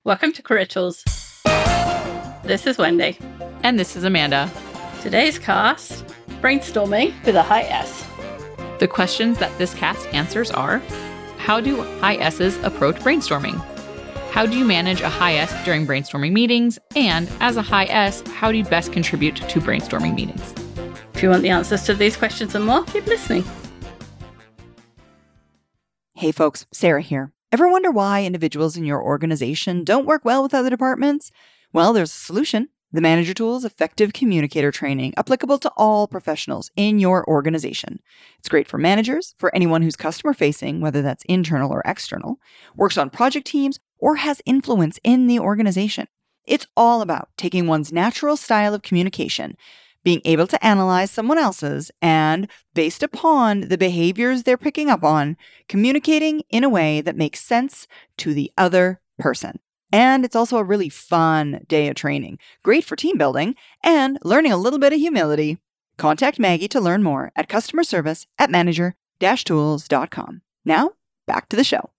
Welcome to Career Tools. This is Wendy. And this is Amanda. Today's cast, brainstorming with a high S. The questions that this cast answers are, how do high S's approach brainstorming? How do you manage a high S during brainstorming meetings? And as a high S, how do you best contribute to brainstorming meetings? If you want the answers to these questions and more, keep listening. Hey folks, Sarah here. Ever wonder why individuals in your organization don't work well with other departments? Well, there's a solution. The Manager Tools Effective Communicator Training, applicable to all professionals in your organization. It's great for managers, for anyone who's customer-facing, whether that's internal or external, works on project teams, or has influence in the organization. It's all about taking one's natural style of communication, being able to analyze someone else's, and based upon the behaviors they're picking up on, communicating in a way that makes sense to the other person. And it's also a really fun day of training, great for team building and learning a little bit of humility. Contact Maggie to learn more at customerservice@manager-tools.com. Now, back to the show.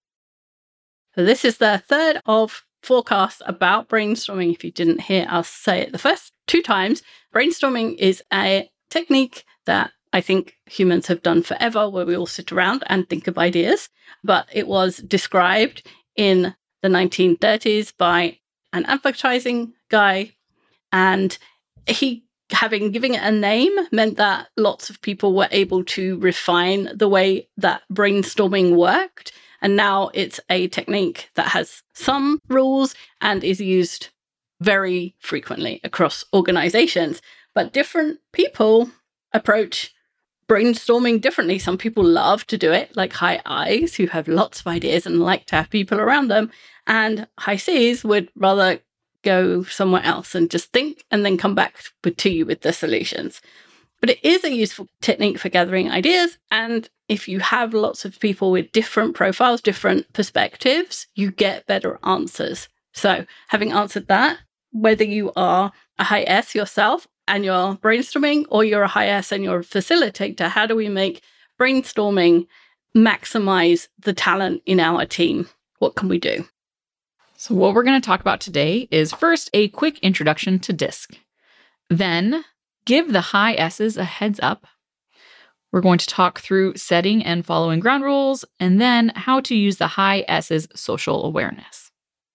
So this is the third of forecasts about brainstorming. If you didn't hear us say it the first 2 times, brainstorming is a technique that I think humans have done forever, where we all sit around and think of ideas. But it was described in the 1930s by an advertising guy, and he, giving it a name, meant that lots of people were able to refine the way that brainstorming worked. And now it's a technique that has some rules and is used very frequently across organizations. But different people approach brainstorming differently. Some people love to do it, like high I's, who have lots of ideas and like to have people around them. And high C's would rather go somewhere else and just think and then come back to you with the solutions. But it is a useful technique for gathering ideas. And if you have lots of people with different profiles, different perspectives, you get better answers. So having answered that, whether you are a high S yourself and you're brainstorming, or you're a high S and you're a facilitator, how do we make brainstorming maximize the talent in our team? What can we do? So what we're going to talk about today is first a quick introduction to DISC. Then give the high S's a heads up. We're going to talk through setting and following ground rules, and then how to use the high S's social awareness.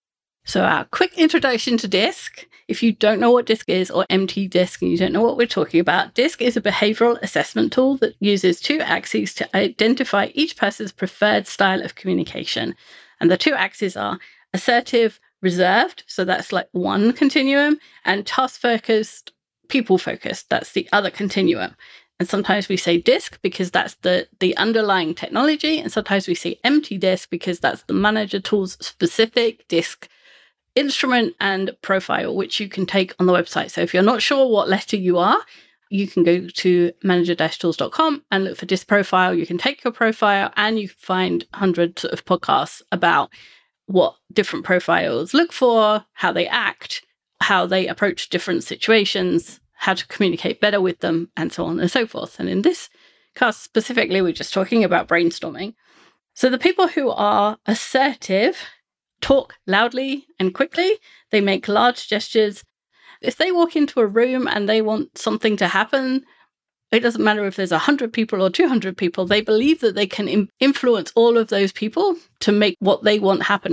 So our quick introduction to DISC. If you don't know what DISC is, or MT-DISC, and you don't know what we're talking about, DISC is a behavioral assessment tool that uses 2 axes to identify each person's preferred style of communication. And the 2 axes are assertive, reserved, so that's like one continuum, and task-focused, people-focused, that's the other continuum. And sometimes we say DISC because that's the underlying technology, and sometimes we say MT-DISC because that's the Manager Tools specific DISC instrument and profile, which you can take on the website. So if you're not sure what letter you are, you can go to manager-tools.com and look for DISC profile. You can take your profile and you can find hundreds of podcasts about what different profiles look for, how they act, how they approach different situations, how to communicate better with them, and so on and so forth. And in this cast specifically, we're just talking about brainstorming. So the people who are assertive talk loudly and quickly. They make large gestures. If they walk into a room and they want something to happen, it doesn't matter if there's 100 people or 200 people. They believe that they can influence all of those people to make what they want happen.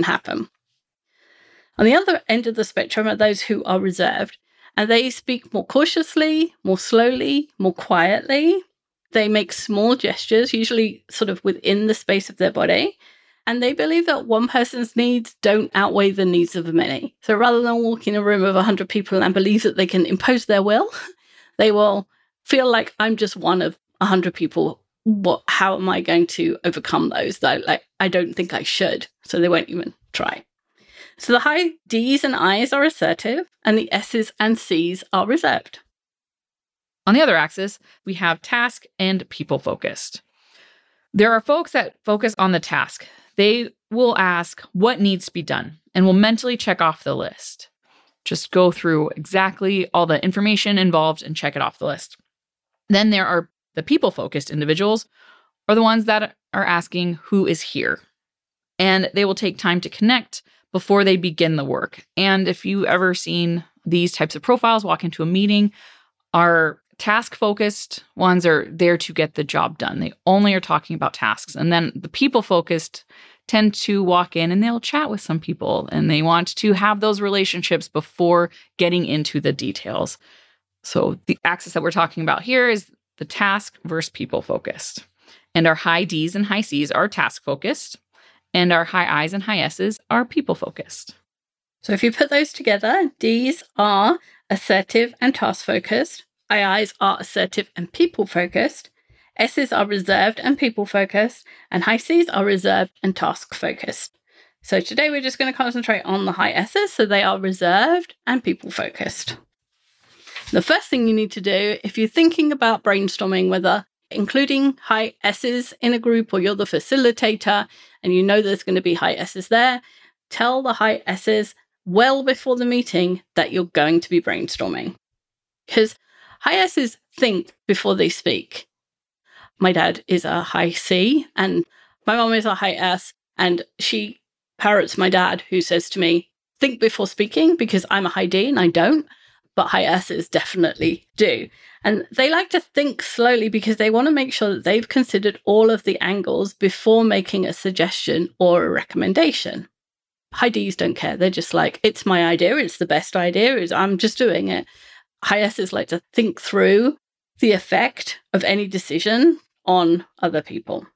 On the other end of the spectrum are those who are reserved, and they speak more cautiously, more slowly, more quietly. They make small gestures, usually sort of within the space of their body. And they believe that one person's needs don't outweigh the needs of many. So rather than walk in a room of 100 people and believe that they can impose their will, they will feel like, I'm just one of 100 people. How am I going to overcome those? I don't think I should. So they won't even try. So the high D's and I's are assertive, and the S's and C's are reserved. On the other axis, we have task and people focused. There are folks that focus on the task. They will ask what needs to be done and will mentally check off the list. Just go through exactly all the information involved and check it off the list. Then there are the people-focused individuals, or the ones that are asking who is here. And they will take time to connect before they begin the work. And if you've ever seen these types of profiles walk into a meeting, our task-focused ones are there to get the job done. They only are talking about tasks. And then the people-focused tend to walk in and they'll chat with some people and they want to have those relationships before getting into the details. So the axis that we're talking about here is the task versus people-focused. And our high Ds and high Cs are task-focused, and our high Is and high S's are people-focused. So if you put those together, Ds are assertive and task-focused, high Is are assertive and people-focused, S's are reserved and people-focused, and high Cs are reserved and task-focused. So today we're just going to concentrate on the high S's, so they are reserved and people-focused. The first thing you need to do, if you're thinking about brainstorming, whether including high S's in a group or you're the facilitator and you know there's going to be high S's there, tell the high S's well before the meeting that you're going to be brainstorming. Because high S's think before they speak. My dad is a high C and my mom is a high S, and she parrots my dad who says to me, think before speaking, because I'm a high D and I don't, but high S's definitely do. And they like to think slowly because they want to make sure that they've considered all of the angles before making a suggestion or a recommendation. High Ds don't care. They're just like, it's my idea. It's the best idea. I'm just doing it. High S's like to think through the effect of any decision on other people.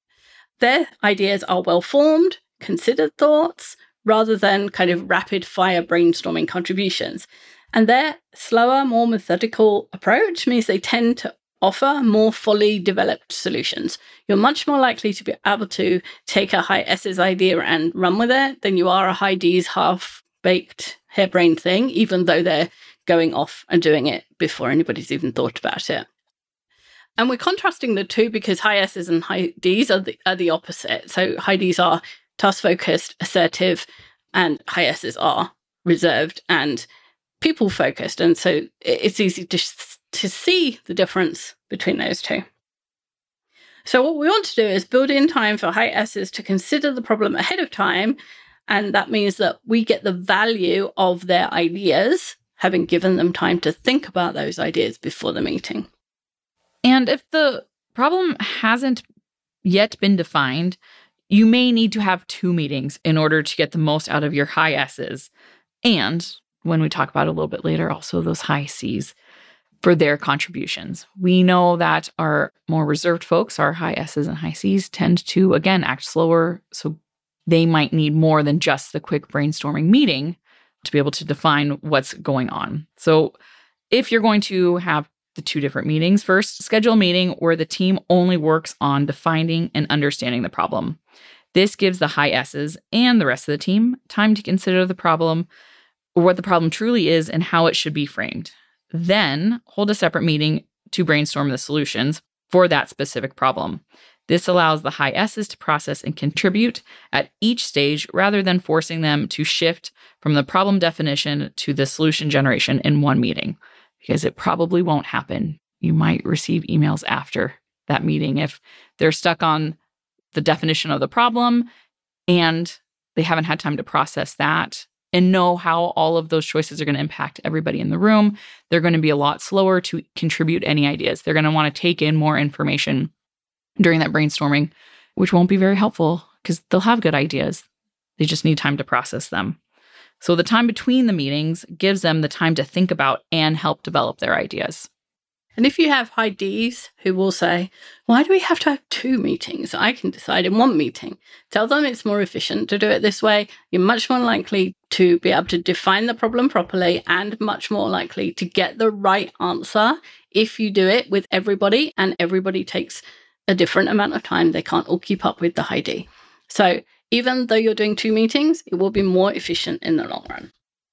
Their ideas are well-formed, considered thoughts, rather than kind of rapid-fire brainstorming contributions. And their slower, more methodical approach means they tend to offer more fully developed solutions. You're much more likely to be able to take a high S's idea and run with it than you are a high D's half-baked harebrained thing, even though they're going off and doing it before anybody's even thought about it. And we're contrasting the two because high S's and high D's are the opposite. So high D's are task-focused, assertive, and high S's are reserved and people-focused. And so it's easy to see the difference between those two. So what we want to do is build in time for high S's to consider the problem ahead of time. And that means that we get the value of their ideas, having given them time to think about those ideas before the meeting. And if the problem hasn't yet been defined, you may need to have 2 meetings in order to get the most out of your high S's. And when we talk about it a little bit later, also those high C's for their contributions. We know that our more reserved folks, our high S's and high C's, tend to, again, act slower. So they might need more than just the quick brainstorming meeting to be able to define what's going on. So if you're going to have the 2 different meetings, first, schedule a meeting where the team only works on defining and understanding the problem. This gives the high S's and the rest of the team time to consider the problem, or what the problem truly is and how it should be framed. Then hold a separate meeting to brainstorm the solutions for that specific problem. This allows the high S's to process and contribute at each stage rather than forcing them to shift from the problem definition to the solution generation in one meeting, because it probably won't happen. You might receive emails after that meeting if they're stuck on the definition of the problem and they haven't had time to process that and know how all of those choices are going to impact everybody in the room. They're going to be a lot slower to contribute any ideas. They're going to want to take in more information during that brainstorming, which won't be very helpful because they'll have good ideas. They just need time to process them. So the time between the meetings gives them the time to think about and help develop their ideas. And if you have high Ds who will say, why do we have to have 2 meetings? I can decide in 1 meeting. Tell them it's more efficient to do it this way. You're much more likely to be able to define the problem properly and much more likely to get the right answer if you do it with everybody and everybody takes a different amount of time. They can't all keep up with the high D. So even though you're doing 2 meetings, it will be more efficient in the long run.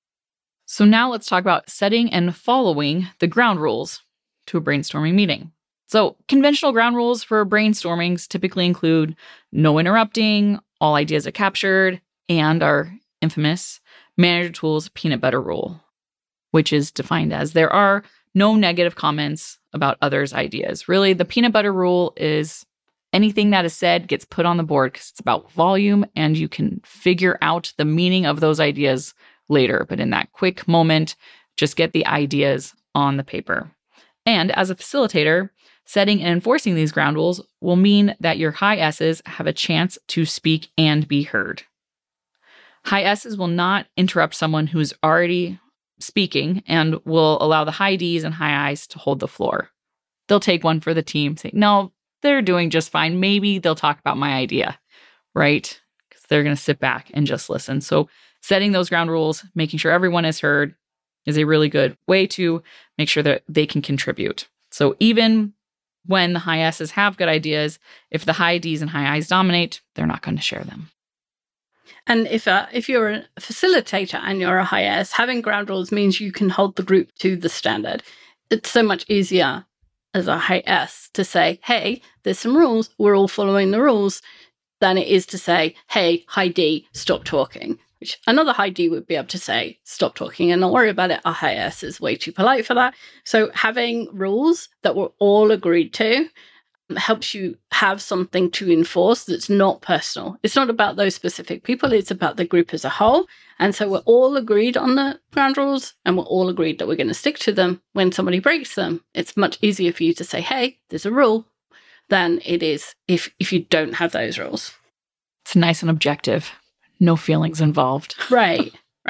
So now let's talk about setting and following the ground rules to a brainstorming meeting. So conventional ground rules for brainstormings typically include no interrupting, all ideas are captured, and our infamous manager tools peanut butter rule, which is defined as there are no negative comments about others' ideas. Really, the peanut butter rule is Anything that is said gets put on the board because it's about volume and you can figure out the meaning of those ideas later. But in that quick moment, just get the ideas on the paper. And as a facilitator, setting and enforcing these ground rules will mean that your high S's have a chance to speak and be heard. High S's will not interrupt someone who is already speaking and will allow the high D's and high I's to hold the floor. They'll take one for the team, say, no, they're doing just fine. Maybe they'll talk about my idea, right? Because they're going to sit back and just listen. So setting those ground rules, making sure everyone is heard is a really good way to make sure that they can contribute. So even when the high S's have good ideas, if the high D's and high I's dominate, they're not going to share them. And if you're a facilitator and you're a high S, having ground rules means you can hold the group to the standard. It's so much easier as a high S to say, hey, there's some rules, we're all following the rules, than it is to say, hey, high D, stop talking. Which another high D would be able to say, stop talking and not worry about it. A high S is way too polite for that. So having rules that we're all agreed to helps you have something to enforce that's not personal. It's not about those specific people, it's about the group as a whole. And so we're all agreed on the ground rules and we're all agreed that we're going to stick to them. When somebody breaks them, it's much easier for you to say, hey, there's a rule, than it is if you don't have those rules. It's nice and objective. No feelings involved. Right.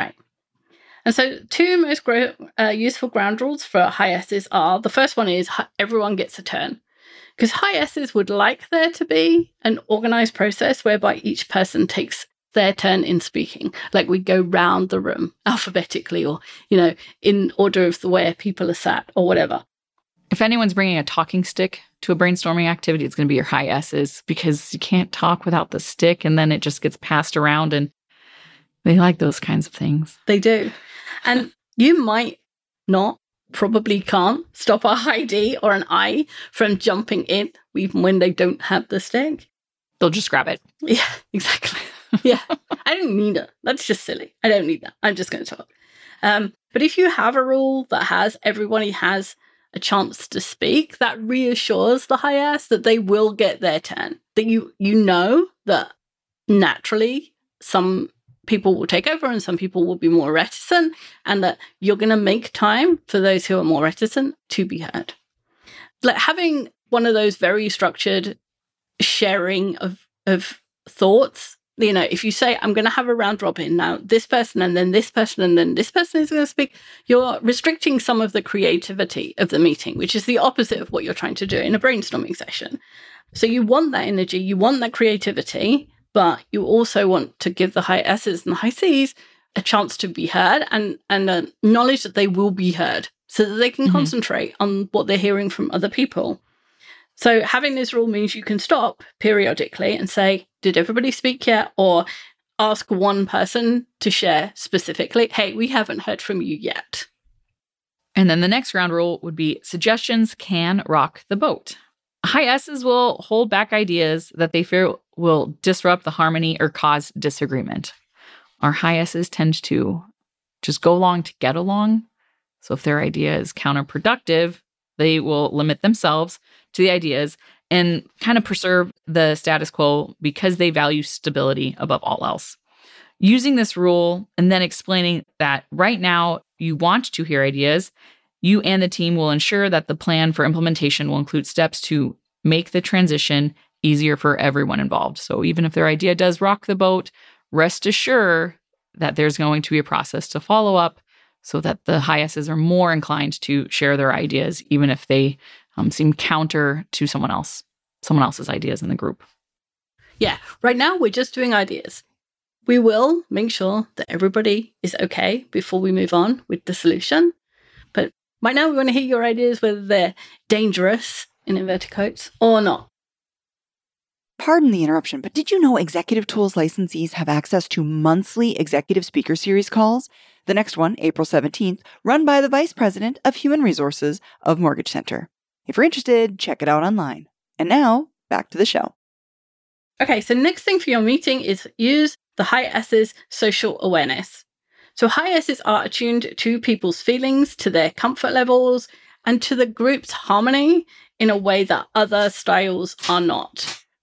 And so two most useful ground rules for high S's are, the first one is everyone gets a turn. Because high S's would like there to be an organized process whereby each person takes their turn in speaking. Like we go round the room alphabetically or, in order of the way people are sat or whatever. If anyone's bringing a talking stick to a brainstorming activity, it's going to be your high S's because you can't talk without the stick and then it just gets passed around and they like those kinds of things. They do. And you might not, probably can't, stop a high D or an I from jumping in even when they don't have the stick. They'll just grab it. Yeah, exactly. Yeah. I don't need it. That's just silly. I don't need that. I'm just going to talk. But if you have a rule that has everybody has a chance to speak, that reassures the high S that they will get their turn. That you know that naturally some people will take over and some people will be more reticent, and that you're going to make time for those who are more reticent to be heard. Like having one of those very structured sharing of thoughts. If you say, I'm going to have a round robin now, this person and then this person and then this person is going to speak, you're restricting some of the creativity of the meeting, which is the opposite of what you're trying to do in a brainstorming session. So you want that energy, you want that creativity, but you also want to give the high S's and the high C's a chance to be heard and knowledge that they will be heard so that they can concentrate on what they're hearing from other people. So having this rule means you can stop periodically and say, did everybody speak yet? Or ask one person to share specifically, hey, we haven't heard from you yet. And then the next ground rule would be suggestions can rock the boat. High S's will hold back ideas that they fear will disrupt the harmony or cause disagreement. Our high S's tend to just go along to get along. So if their idea is counterproductive, they will limit themselves to the ideas and kind of preserve the status quo because they value stability above all else. Using this rule and then explaining that right now you want to hear ideas, you and the team will ensure that the plan for implementation will include steps to make the transition easier for everyone involved. So even if their idea does rock the boat, rest assured that there's going to be a process to follow up so that the high S's are more inclined to share their ideas, even if they seem counter to someone else's ideas in the group. Yeah, right now we're just doing ideas. We will make sure that everybody is okay before we move on with the solution. But right now we want to hear your ideas, whether they're dangerous, in inverted quotes, or not. Pardon the interruption, but did you know Executive Tools licensees have access to monthly Executive Speaker Series calls? The next one, April 17th, run by the Vice President of Human Resources of Mortgage Center. If you're interested, check it out online. And now, back to the show. Okay, so next thing for your meeting is use the high S's social awareness. So high S's are attuned to people's feelings, to their comfort levels, and to the group's harmony in a way that other styles are not.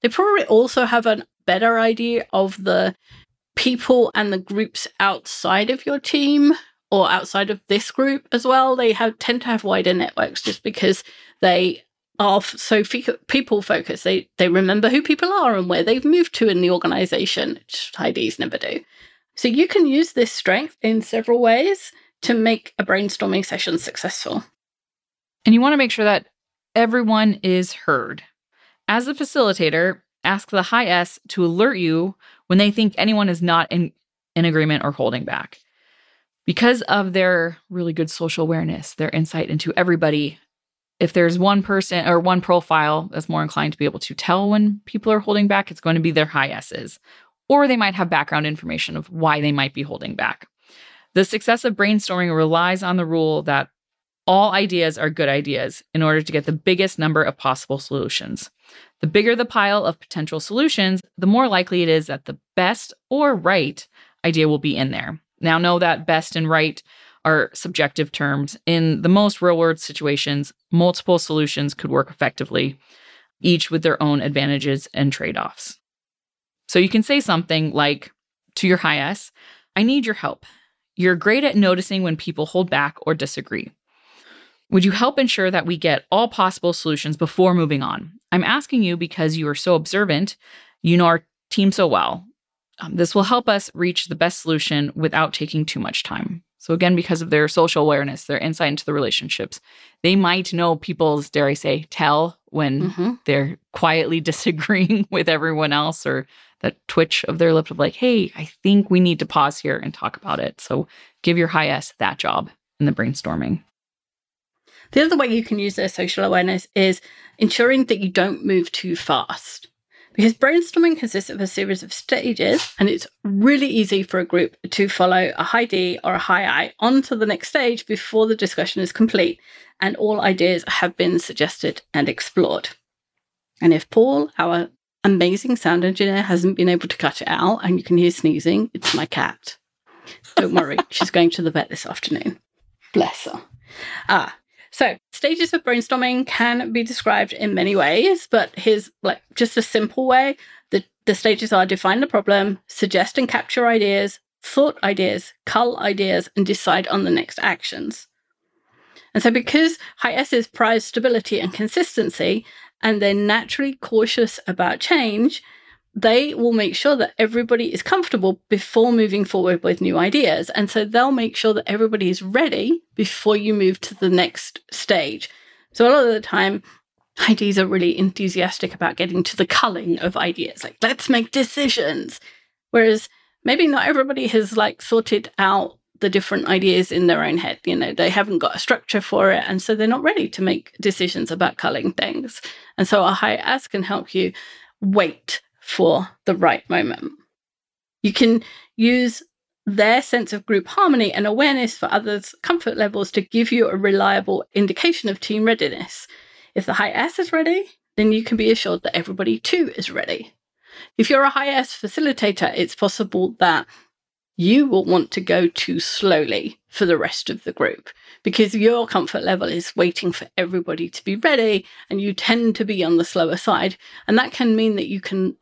They probably also have a better idea of the people and the groups outside of your team or outside of this group as well. They tend to have wider networks just because they are so people focused. They remember who people are and where they've moved to in the organization, which IDs never do. So you can use this strength in several ways to make a brainstorming session successful. And you want to make sure that everyone is heard. As a facilitator, ask the high S to alert you when they think anyone is not in agreement or holding back. Because of their really good social awareness, their insight into everybody, if there's one person or one profile that's more inclined to be able to tell when people are holding back, it's going to be their high S's. Or they might have background information of why they might be holding back. The success of brainstorming relies on the rule that all ideas are good ideas in order to get the biggest number of possible solutions. The bigger the pile of potential solutions, the more likely it is that the best or right idea will be in there. Now, know that best and right are subjective terms. In the most real-world situations, multiple solutions could work effectively, each with their own advantages and trade-offs. So you can say something like, to your high S, I need your help. You're great at noticing when people hold back or disagree. Would you help ensure that we get all possible solutions before moving on? I'm asking you because you are so observant. You know our team so well. This will help us reach the best solution without taking too much time. So again, because of their social awareness, their insight into the relationships, they might know people's, dare I say, tell when they're quietly disagreeing with everyone else, or that twitch of their lip of like, hey, I think we need to pause here and talk about it. So give your high S that job in the brainstorming. The other way you can use their social awareness is ensuring that you don't move too fast. Because brainstorming consists of a series of stages, and it's really easy for a group to follow a high D or a high I onto the next stage before the discussion is complete and all ideas have been suggested and explored. And if Paul, our amazing sound engineer, hasn't been able to cut it out and you can hear sneezing, it's my cat. Don't worry, she's going to the vet this afternoon. Bless her. So stages of brainstorming can be described in many ways, but here's just a simple way. The stages are define the problem, suggest and capture ideas, thought ideas, cull ideas, and decide on the next actions. And so because high S's prize stability and consistency, and they're naturally cautious about change, they will make sure that everybody is comfortable before moving forward with new ideas. And so they'll make sure that everybody is ready before you move to the next stage. So a lot of the time, IDs are really enthusiastic about getting to the culling of ideas. Like, let's make decisions. Whereas maybe not everybody has sorted out the different ideas in their own head. You know, they haven't got a structure for it. And so they're not ready to make decisions about culling things. And so a high S can help you wait for the right moment. You can use their sense of group harmony and awareness for others' comfort levels to give you a reliable indication of team readiness. If the high S is ready, then you can be assured that everybody too is ready. If you're a high S facilitator, it's possible that you will want to go too slowly for the rest of the group because your comfort level is waiting for everybody to be ready and you tend to be on the slower side. And that can mean that you can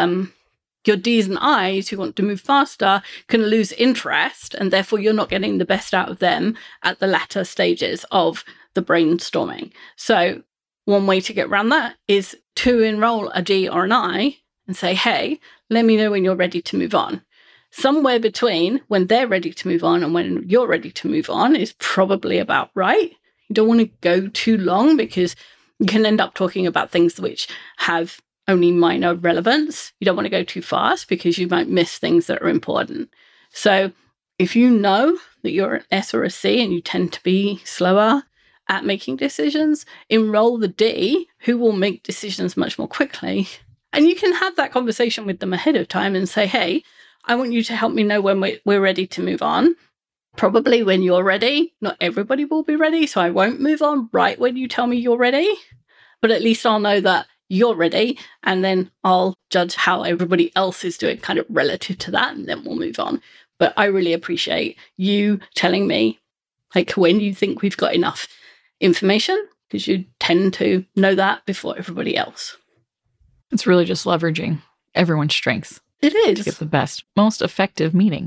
your Ds and Is who want to move faster can lose interest, and therefore you're not getting the best out of them at the latter stages of the brainstorming. So one way to get around that is to enroll a D or an I and say, hey, let me know when you're ready to move on. Somewhere between when they're ready to move on and when you're ready to move on is probably about right. You don't want to go too long because you can end up talking about things which have only minor relevance. You don't want to go too fast because you might miss things that are important. So if you know that you're an S or a C and you tend to be slower at making decisions, enroll the D who will make decisions much more quickly. And you can have that conversation with them ahead of time and say, hey, I want you to help me know when we're ready to move on. Probably when you're ready. Not everybody will be ready, so I won't move on right when you tell me you're ready. But at least I'll know that you're ready, and then I'll judge how everybody else is doing kind of relative to that, and then we'll move on. But I really appreciate you telling me when you think we've got enough information, because you tend to know that before everybody else. It's really just leveraging everyone's strengths It to is. get the best, most effective meeting.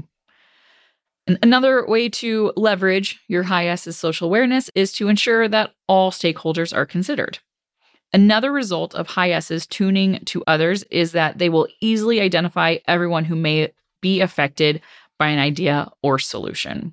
And another way to leverage your high S's social awareness is to ensure that all stakeholders are considered. Another result of high S's tuning to others is that they will easily identify everyone who may be affected by an idea or solution.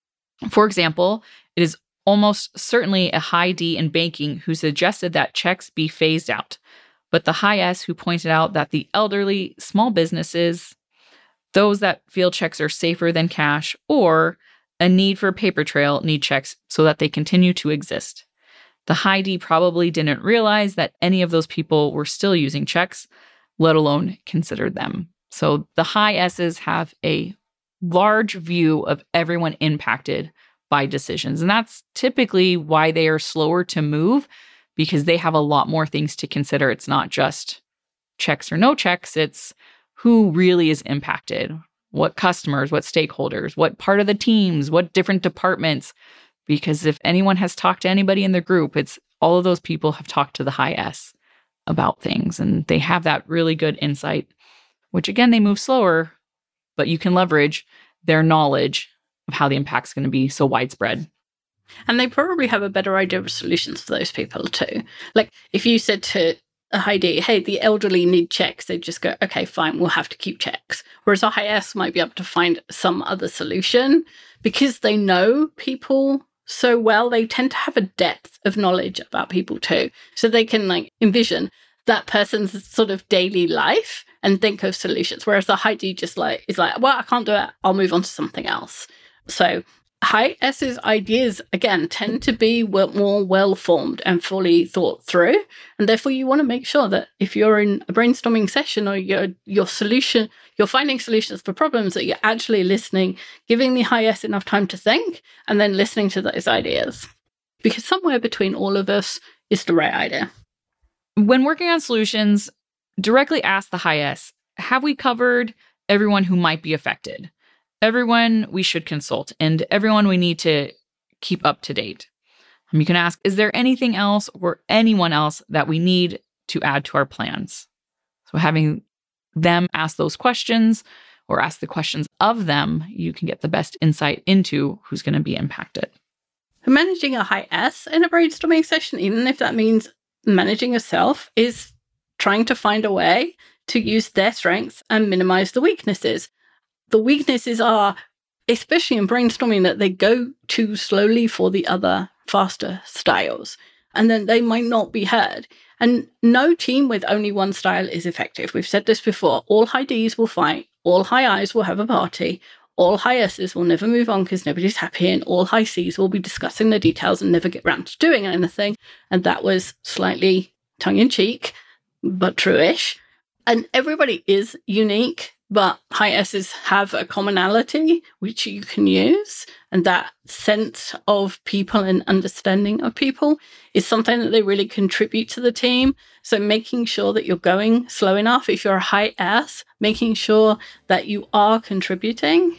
For example, it is almost certainly a high D in banking who suggested that checks be phased out, but the high S who pointed out that the elderly, small businesses, those that feel checks are safer than cash, or a need for a paper trail need checks so that they continue to exist. The high D probably didn't realize that any of those people were still using checks, let alone considered them. So the high S's have a large view of everyone impacted by decisions. And that's typically why they are slower to move, because they have a lot more things to consider. It's not just checks or no checks. It's who really is impacted, what customers, what stakeholders, what part of the teams, what different departments. Because if anyone has talked to anybody in the group, it's all of those people have talked to the high S about things. And they have that really good insight, which again, they move slower, but you can leverage their knowledge of how the impact's going to be so widespread. And they probably have a better idea of solutions for those people too. Like if you said to a high D, hey, the elderly need checks, they'd just go, okay, fine, we'll have to keep checks. Whereas a high S might be able to find some other solution because they know people so well. They tend to have a depth of knowledge about people too. So they can like envision that person's sort of daily life and think of solutions. Whereas the high D just like is like, well, I can't do it. I'll move on to something else. So high S's ideas, again, tend to be more well-formed and fully thought through. And therefore, you want to make sure that if you're in a brainstorming session or you're finding solutions for problems, that you're actually listening, giving the high S enough time to think, and then listening to those ideas. Because somewhere between all of us is the right idea. When working on solutions, directly ask the high S, have we covered everyone who might be affected? Everyone we should consult, and everyone we need to keep up to date. You can ask, is there anything else or anyone else that we need to add to our plans? So having them ask those questions or ask the questions of them, you can get the best insight into who's going to be impacted. Managing a high S in a brainstorming session, even if that means managing yourself, is trying to find a way to use their strengths and minimize the weaknesses. The weaknesses are, especially in brainstorming, that they go too slowly for the other faster styles, and then they might not be heard. And no team with only one style is effective. We've said this before. All high Ds will fight. All high Is will have a party. All high S's will never move on because nobody's happy, and all high Cs will be discussing the details and never get round to doing anything. And that was slightly tongue-in-cheek, but true-ish. And everybody is unique, but high S's have a commonality which you can use. And that sense of people and understanding of people is something that they really contribute to the team. So making sure that you're going slow enough, if you're a high S, making sure that you are contributing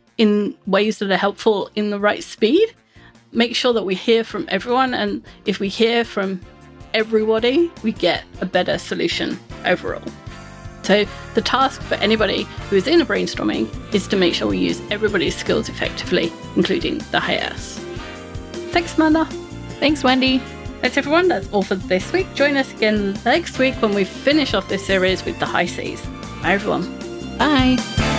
in ways that are helpful in the right speed. Make sure that we hear from everyone. And if we hear from everybody, we get a better solution overall. So the task for anybody who is in a brainstorming is to make sure we use everybody's skills effectively, including the high S. Thanks, Amanda. Thanks, Wendy. That's everyone. That's all for this week. Join us again next week when we finish off this series with the high Cs. Bye, everyone. Bye.